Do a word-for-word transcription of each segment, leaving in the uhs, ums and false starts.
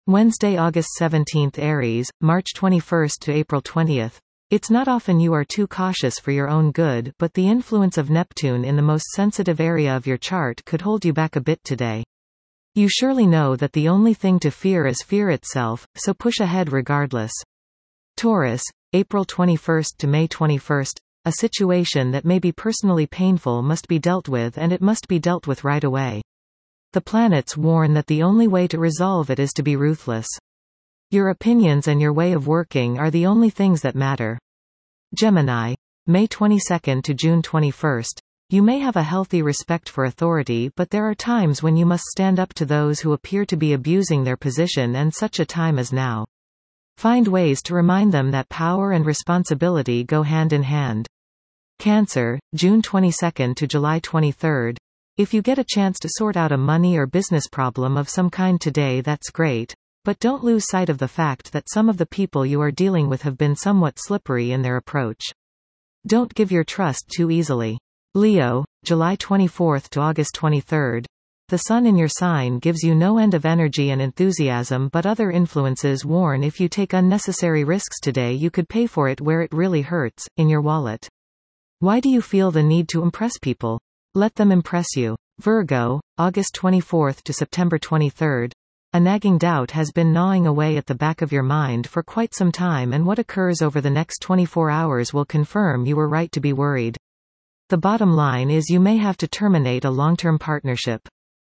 Wednesday, August seventeenth. Aries, March twenty-first to April twentieth. It's not often you are too cautious for your own good, but the influence of Neptune in the most sensitive area of your chart could hold you back a bit today. You surely know that the only thing to fear is fear itself, so push ahead regardless. Taurus, April twenty-first to May twenty-first. A situation that may be personally painful must be dealt with, and it must be dealt with right away. The planets warn that the only way to resolve it is to be ruthless. Your opinions and your way of working are the only things that matter. Gemini, May twenty-second to June twenty-first. You may have a healthy respect for authority, but there are times when you must stand up to those who appear to be abusing their position, and such a time as now. Find ways to remind them that power and responsibility go hand in hand. Cancer, June twenty-second to July twenty-third. If you get a chance to sort out a money or business problem of some kind today, that's great. But don't lose sight of the fact that some of the people you are dealing with have been somewhat slippery in their approach. Don't give your trust too easily. Leo, July twenty-fourth to August twenty-third. The sun in your sign gives you no end of energy and enthusiasm, but other influences warn if you take unnecessary risks today you could pay for it where it really hurts, in your wallet. Why do you feel the need to impress people? Let them impress you. Virgo, August twenty-fourth to September twenty-third. A nagging doubt has been gnawing away at the back of your mind for quite some time, and what occurs over the next twenty-four hours will confirm you were right to be worried. The bottom line is you may have to terminate a long-term partnership.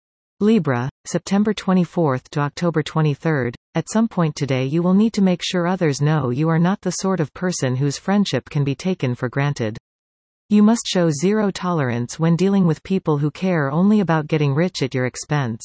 Libra, September twenty-fourth to October twenty-third. At some point today you will need to make sure others know you are not the sort of person whose friendship can be taken for granted. You must show zero tolerance when dealing with people who care only about getting rich at your expense.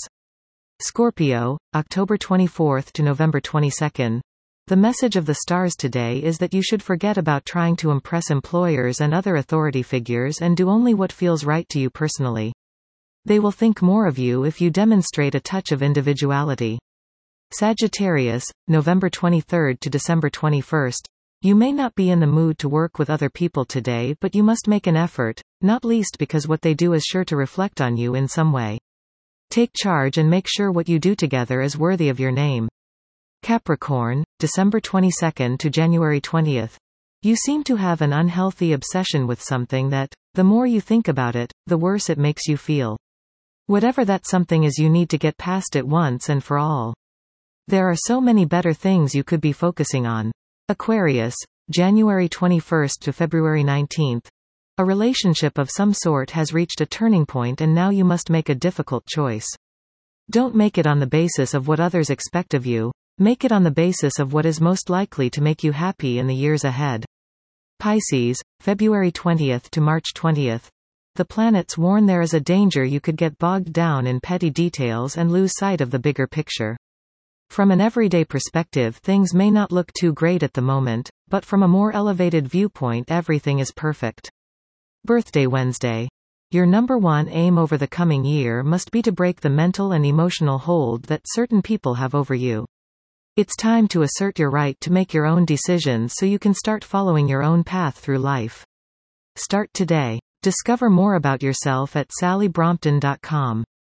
Scorpio, October twenty-fourth to November twenty-second. The message of the stars today is that you should forget about trying to impress employers and other authority figures and do only what feels right to you personally. They will think more of you if you demonstrate a touch of individuality. Sagittarius, November twenty-third to December twenty-first. You may not be in the mood to work with other people today, but you must make an effort, not least because what they do is sure to reflect on you in some way. Take charge and make sure what you do together is worthy of your name. Capricorn, December twenty-second to January twentieth. You seem to have an unhealthy obsession with something that, the more you think about it, the worse it makes you feel. Whatever that something is, you need to get past it once and for all. There are so many better things you could be focusing on. Aquarius, January twenty-first to February nineteenth. A relationship of some sort has reached a turning point, and now you must make a difficult choice. Don't make it on the basis of what others expect of you. Make it on the basis of what is most likely to make you happy in the years ahead. Pisces, February twentieth to March twentieth. The planets warn there is a danger you could get bogged down in petty details and lose sight of the bigger picture. From an everyday perspective, things may not look too great at the moment, but from a more elevated viewpoint, everything is perfect. Birthday Wednesday. Your number one aim over the coming year must be to break the mental and emotional hold that certain people have over you. It's time to assert your right to make your own decisions so you can start following your own path through life. Start today. Discover more about yourself at sally brompton dot com.